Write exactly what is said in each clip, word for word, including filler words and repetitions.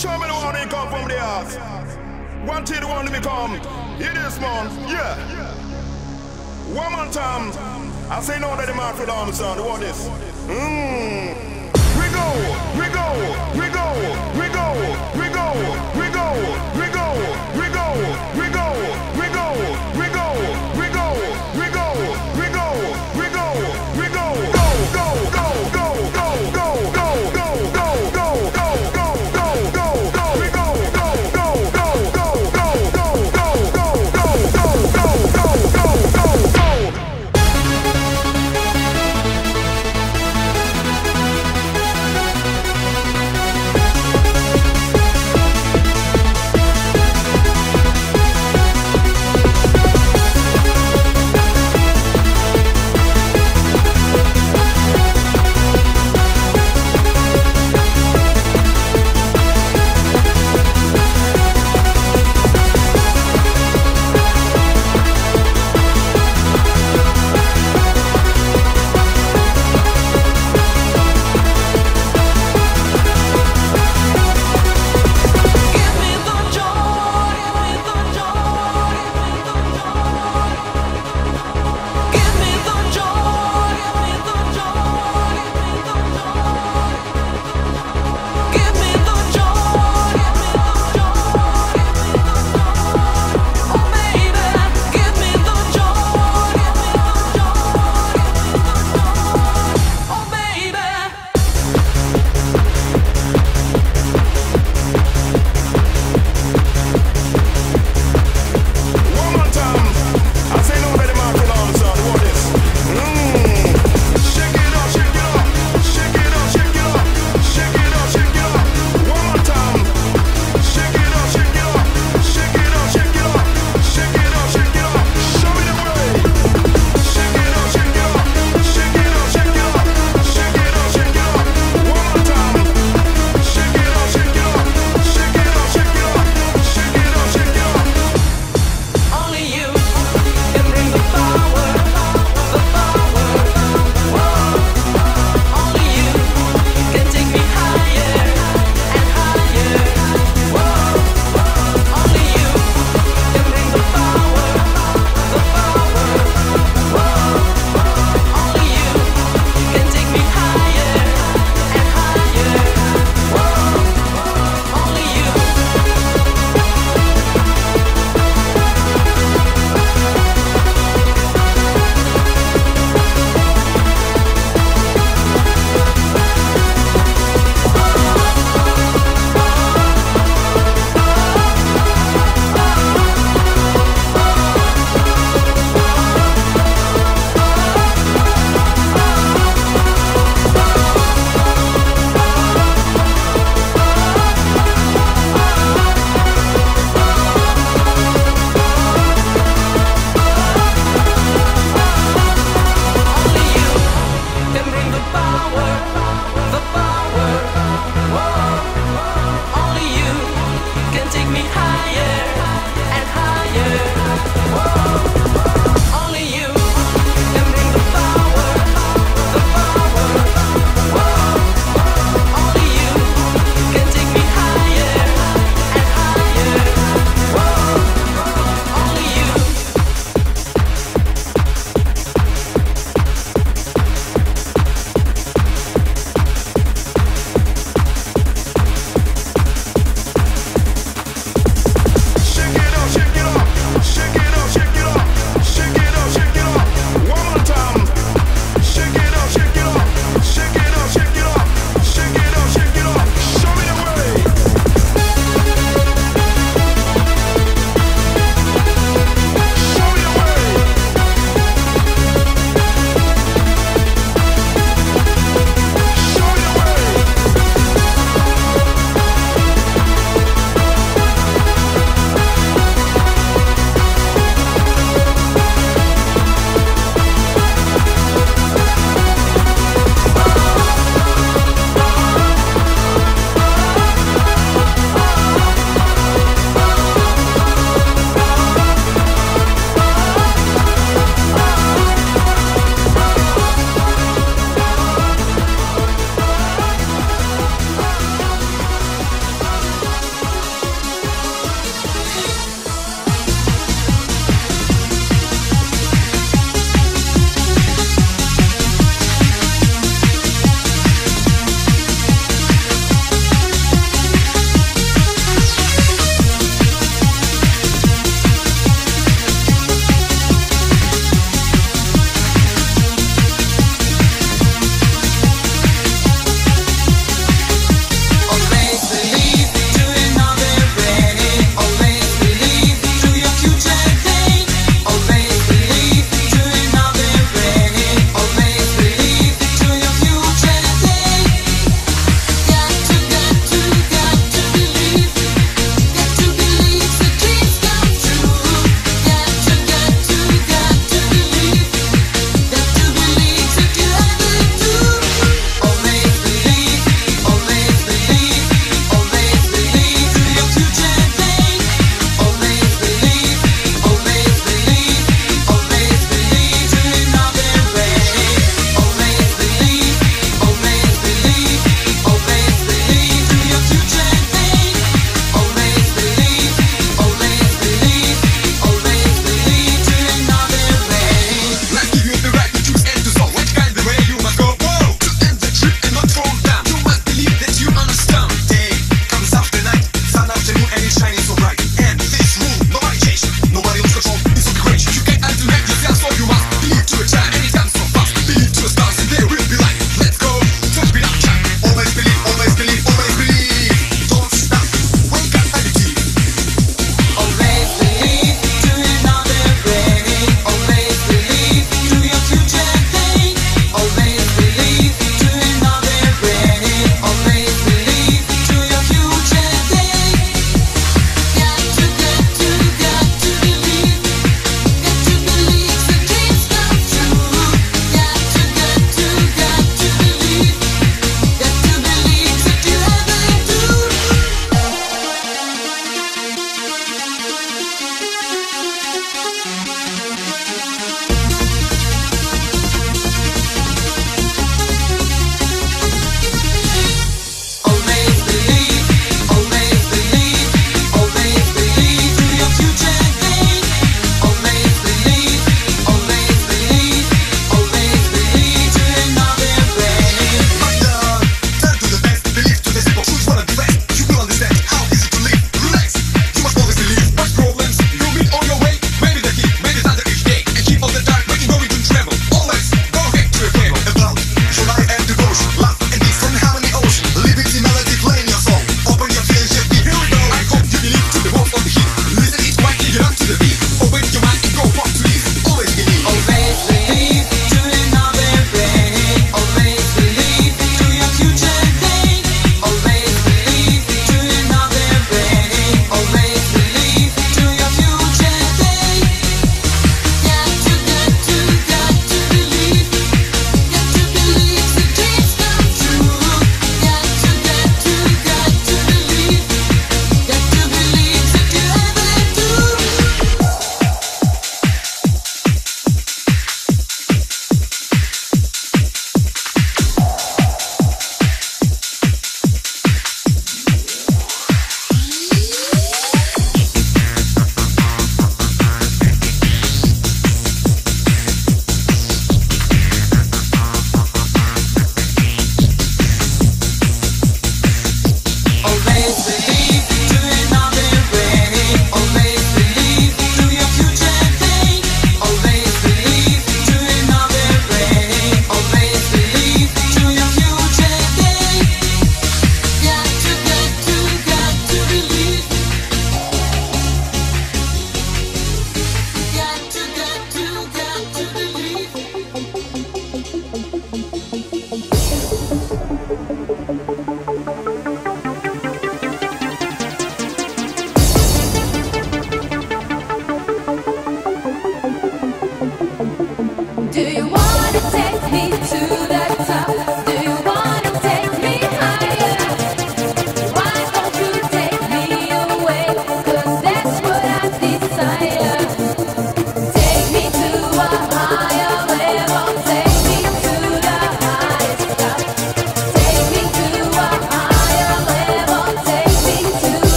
Show me the one they come from the earth. One till the one to become. Hear this, man. Yeah. One more time. I say no that the man for the army sound. What is? Mmm. We go, we go, we go, we go, we go, we go, we go, we go, we go, we go, we go, we go, we go, we go, we go, we go, go, go, go, go, go, go, go, go, go, go, go, go, go, go, go, we go, go, go, go, go, go, go, go, go, go, go, go, go, go, go.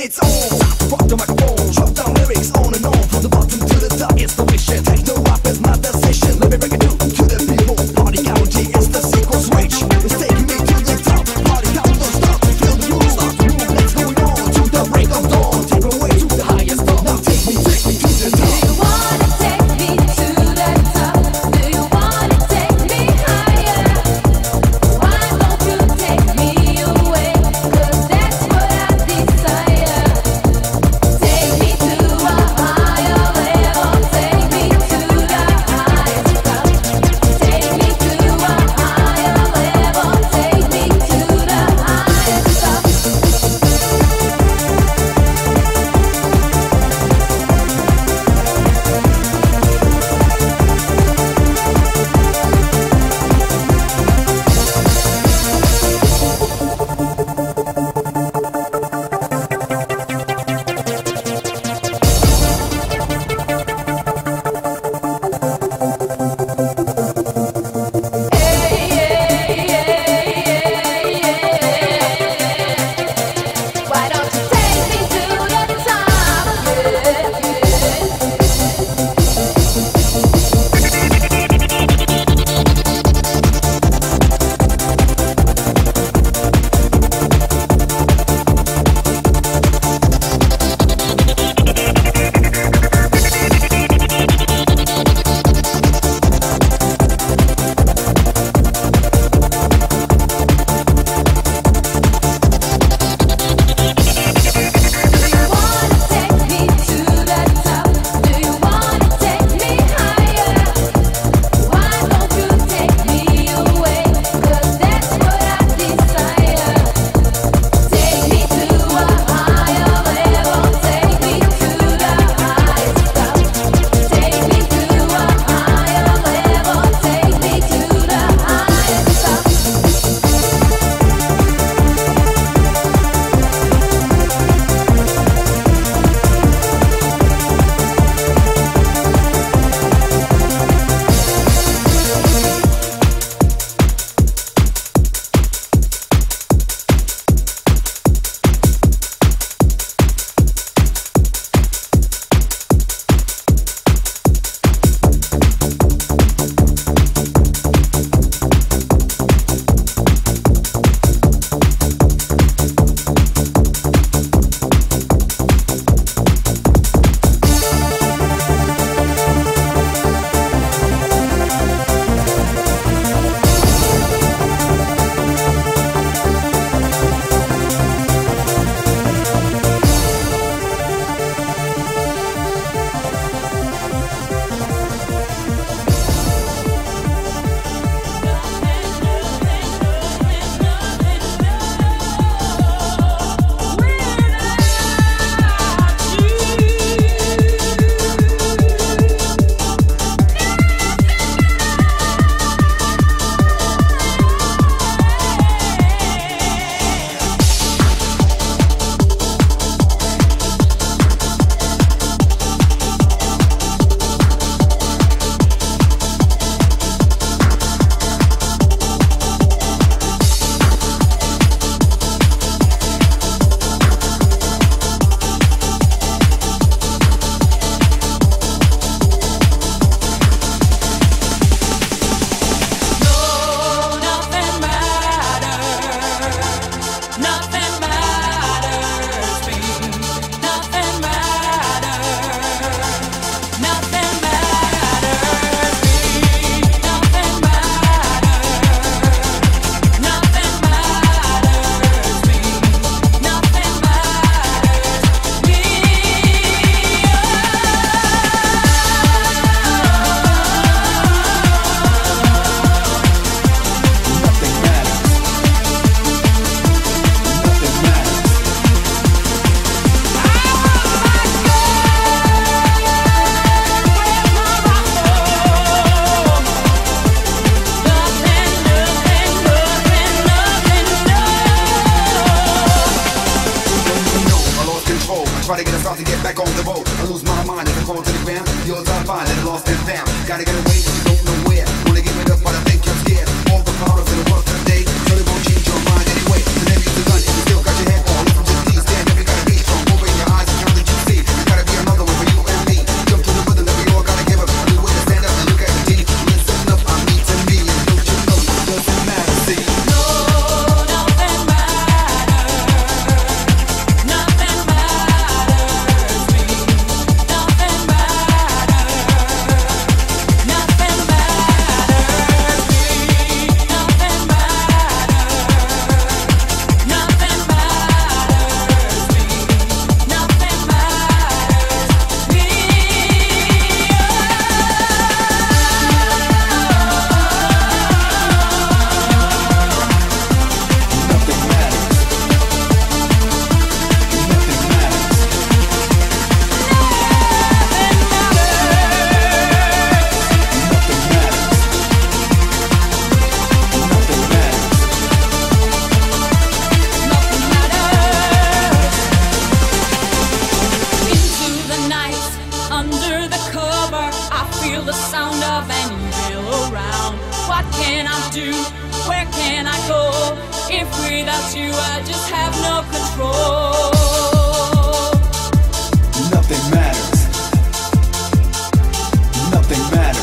it's on. Time to rock the microphone, drop down lyrics on and on. From the bottom to the top, it's the mission. Techno rap is my decision. Let me break it down to the people. Party galaxy is the sequel switch. It's taking me to the top. Party down, don't stop. Feel the groove, start to move. Let's go on to the break of dawn. Take me away to the highest top. Now take me, take me to the top. Do you wanna take me to the top? Do you wanna take me higher? Why don't you take me away? 'Cause that's what I desire. Take me to a higher level. Take me to the highest top. Take me to a higher level. Take me to the highest top. Why don't you take me to the top? Do you wanna take me to the top? Do you wanna take me higher? Why don't you take me away? 'Cause that's what I desire. Take me to a higher level. Take me to the highest top. Take me to a higher level. Take me to the highest top. Try to get us out to get back on the boat. I lose my mind as I fall to the ground. Yours are fine and lost and found. Gotta get away, but you don't know where. Wanna give it up, but I think you're scared. All the powers in the world today, surely won't change your mind anyway. The name is the gun, if you still got your head on. From just these, stand every gotta be strong. Over without you, I just have no control. Nothing matters. Nothing matters.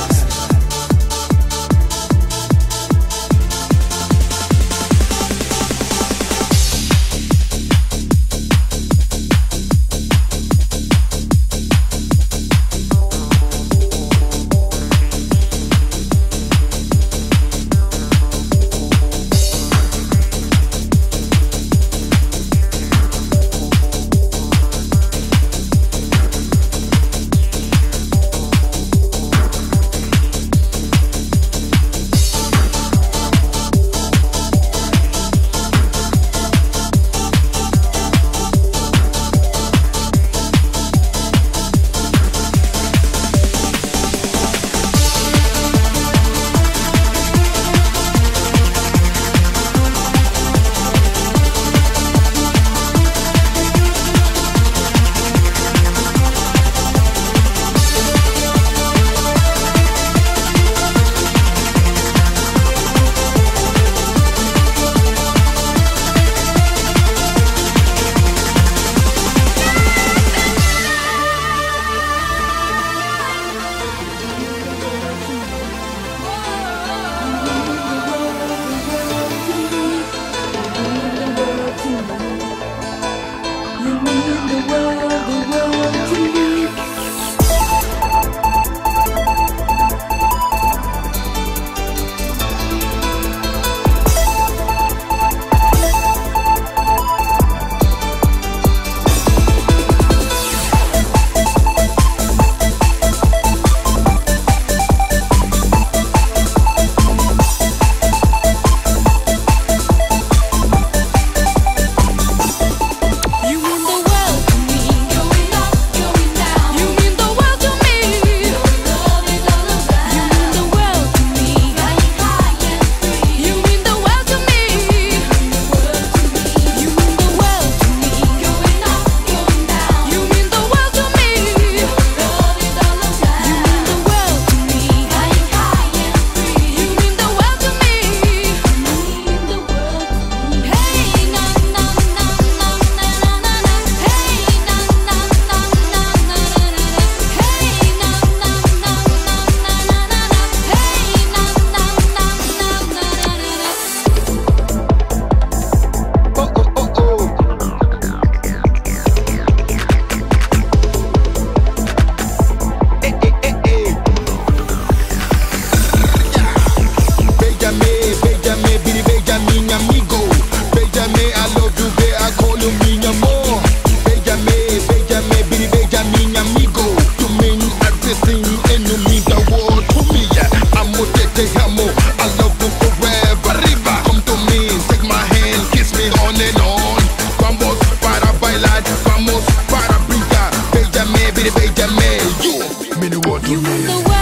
You mean the world.